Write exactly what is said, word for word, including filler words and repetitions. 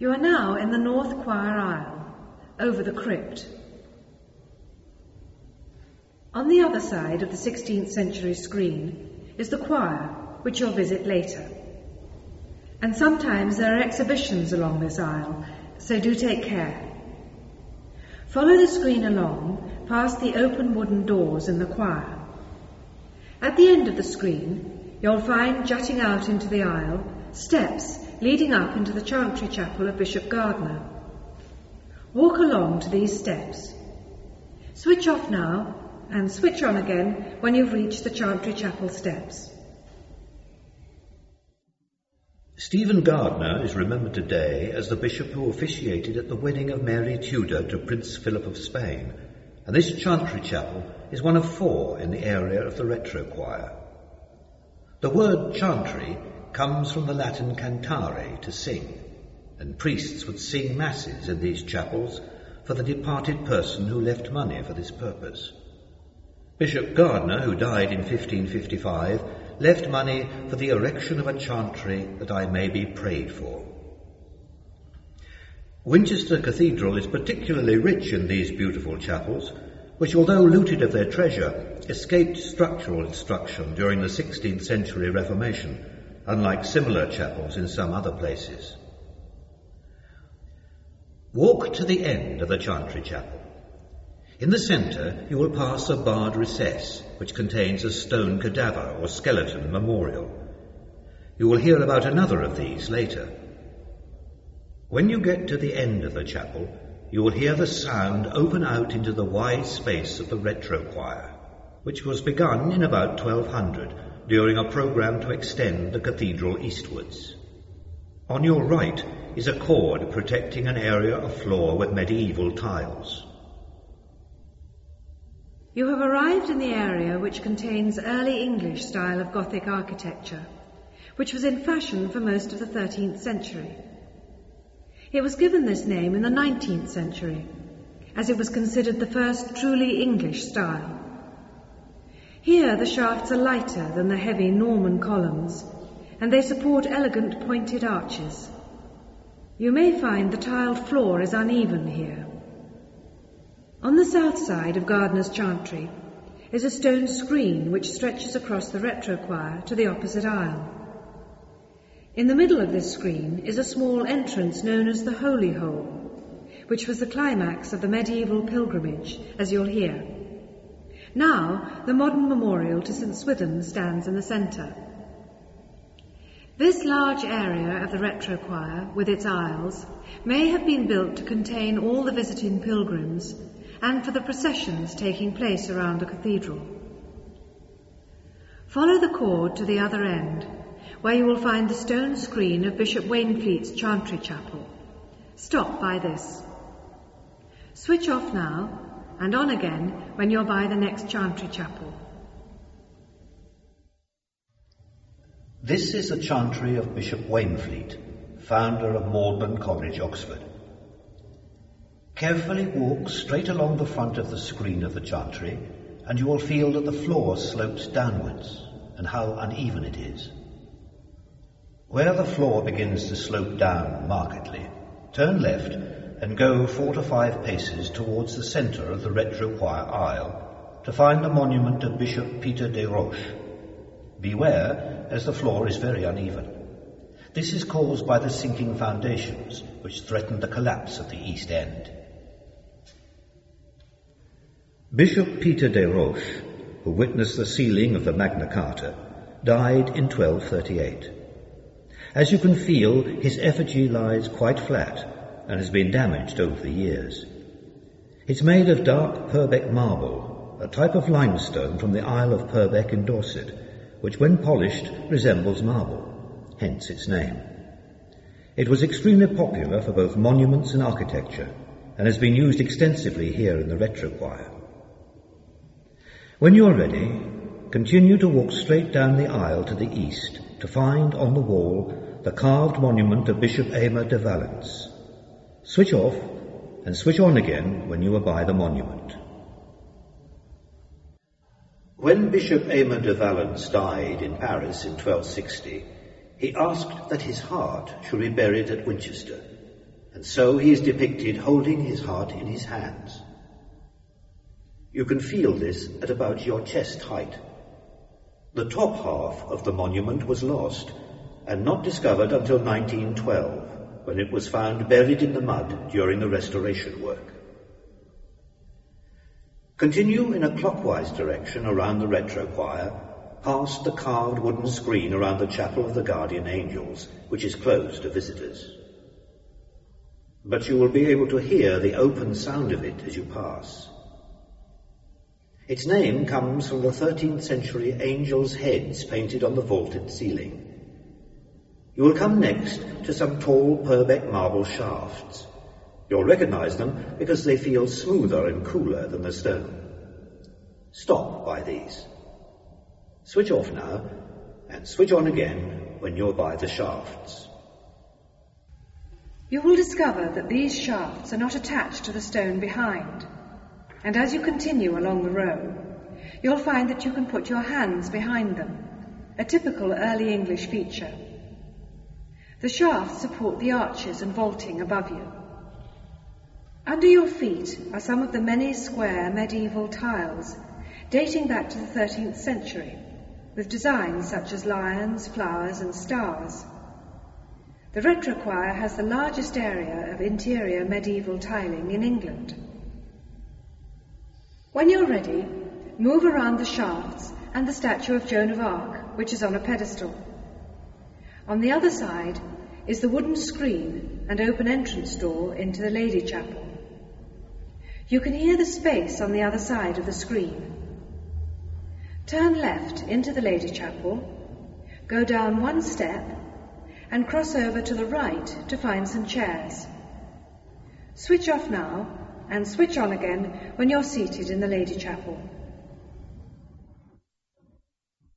You are now in the north choir aisle, over the crypt. On the other side of the sixteenth century screen is the choir, which you'll visit later. And sometimes there are exhibitions along this aisle, so do take care. Follow the screen along, past the open wooden doors in the choir. At the end of the screen, you'll find jutting out into the aisle steps leading up into the chantry chapel of Bishop Gardiner. Walk along to these steps. Switch off now and switch on again when you've reached the chantry chapel steps. Stephen Gardiner is remembered today as the bishop who officiated at the wedding of Mary Tudor to Prince Philip of Spain, and this chantry chapel is one of four in the area of the retro choir. The word chantry comes from the Latin cantare, to sing, and priests would sing masses in these chapels for the departed person who left money for this purpose. Bishop Gardiner, who died in fifteen fifty-five, left money for the erection of a chantry that I may be prayed for. Winchester Cathedral is particularly rich in these beautiful chapels, which, although looted of their treasure, escaped structural destruction during the sixteenth century Reformation, unlike similar chapels in some other places. Walk to the end of the chantry chapel. In the centre you will pass a barred recess, which contains a stone cadaver or skeleton memorial. You will hear about another of these later. When you get to the end of the chapel, you will hear the sound open out into the wide space of the retro choir, which was begun in about twelve hundred during a programme to extend the cathedral eastwards. On your right is a cord protecting an area of floor with medieval tiles. You have arrived in the area which contains early English style of Gothic architecture, which was in fashion for most of the thirteenth century. It was given this name in the nineteenth century, as it was considered the first truly English style. Here the shafts are lighter than the heavy Norman columns, and they support elegant pointed arches. You may find the tiled floor is uneven here. On the south side of Gardiner's chantry is a stone screen which stretches across the retro choir to the opposite aisle. In the middle of this screen is a small entrance known as the Holy Hole, which was the climax of the medieval pilgrimage, as you'll hear. Now, the modern memorial to Saint Swithin stands in the centre. This large area of the retro choir, with its aisles, may have been built to contain all the visiting pilgrims and for the processions taking place around the cathedral. Follow the cord to the other end, where you will find the stone screen of Bishop Wainfleet's chantry chapel. Stop by this. Switch off now and on again when you're by the next chantry chapel. This is the chantry of Bishop Wainfleet, founder of Magdalen College, Oxford. Carefully walk straight along the front of the screen of the chantry, and you will feel that the floor slopes downwards, and how uneven it is. Where the floor begins to slope down markedly, turn left and go four to five paces towards the centre of the retro choir aisle to find the monument of Bishop Peter de Roche. Beware, as the floor is very uneven. This is caused by the sinking foundations, which threaten the collapse of the east end. Bishop Peter de Roche, who witnessed the sealing of the Magna Carta, died in twelve thirty-eight. As you can feel, his effigy lies quite flat and has been damaged over the years. It's made of dark Purbeck marble, a type of limestone from the Isle of Purbeck in Dorset, which when polished resembles marble, hence its name. It was extremely popular for both monuments and architecture, and has been used extensively here in the retro choir. When you are ready, continue to walk straight down the aisle to the east to find on the wall the carved monument of Bishop Aymer de Valence. Switch off and switch on again when you are by the monument. When Bishop Aymer de Valence died in Paris in twelve sixty, he asked that his heart should be buried at Winchester, and so he is depicted holding his heart in his hands. You can feel this at about your chest height. The top half of the monument was lost and not discovered until nineteen twelve, when it was found buried in the mud during the restoration work. Continue in a clockwise direction around the retrochoir, past the carved wooden screen around the Chapel of the Guardian Angels, which is closed to visitors. But you will be able to hear the open sound of it as you pass. Its name comes from the thirteenth century angels' heads painted on the vaulted ceiling. You will come next to some tall Purbeck marble shafts. You'll recognize them because they feel smoother and cooler than the stone. Stop by these. Switch off now, and switch on again when you're by the shafts. You will discover that these shafts are not attached to the stone behind, and as you continue along the row, you'll find that you can put your hands behind them, a typical early English feature. The shafts support the arches and vaulting above you. Under your feet are some of the many square medieval tiles dating back to the thirteenth century, with designs such as lions, flowers and stars. The retrochoir has the largest area of interior medieval tiling in England. When you're ready, move around the shafts and the statue of Joan of Arc, which is on a pedestal. On the other side is the wooden screen and open entrance door into the Lady Chapel. You can hear the space on the other side of the screen. Turn left into the Lady Chapel, go down one step, and cross over to the right to find some chairs. Switch off now and switch on again when you're seated in the Lady Chapel.